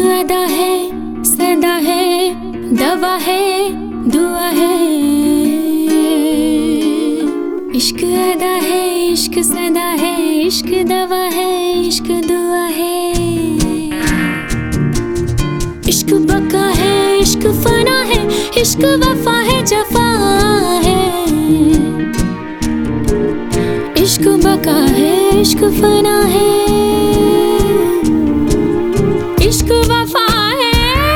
अदा है, सदा है, दवा है, दुआ है। इश्क अदा है, इश्क सदा है, इश्क दवा है, इश्क दुआ है। इश्क बका है, इश्क फना है, इश्क वफा है, जफा है। इश्क बका है, इश्क फना है, इश्क वफा है।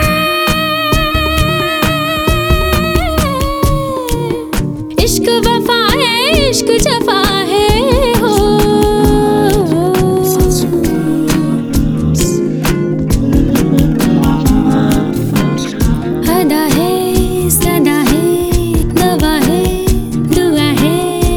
इश्क वफा है, इश्क जफा है। हो अदा है, सदा है, दवा है, दुआ है।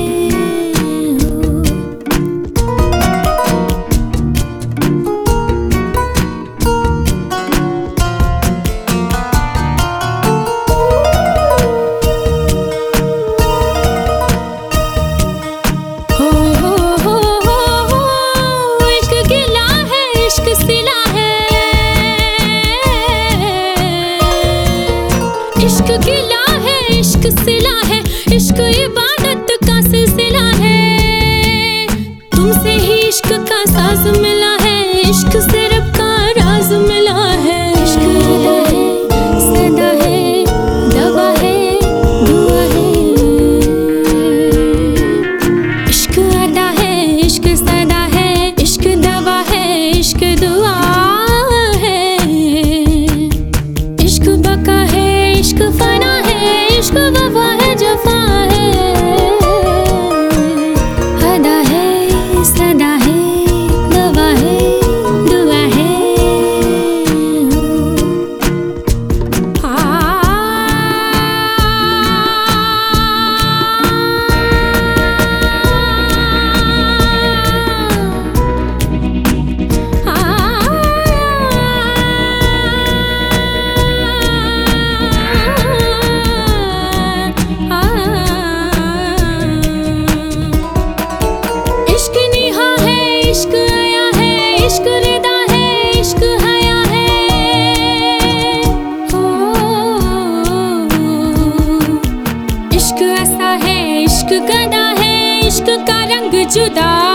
इश्क गिला है, इश्क सिला है, इश्क इबादत का सिलसिला है। तुमसे ही इश्क का साज मिला है, इश्क से रब का राज मिला है। इश्क अदा है, सदा है, दवा है, दुआ है। इश्क अदा है, इश्क सदा है, इश्क दवा है, इश्क दुआ है। इश्क बका है, इश्क फना है, इश्क वफा है, जफा है। अदा है, सदा है, दवा है, दुआ है। इश्क आया है, इश्क रिदा है, इश्क हया है। हो इश्क ऐसा है, इश्क गदा है, इश्क का रंग जुदा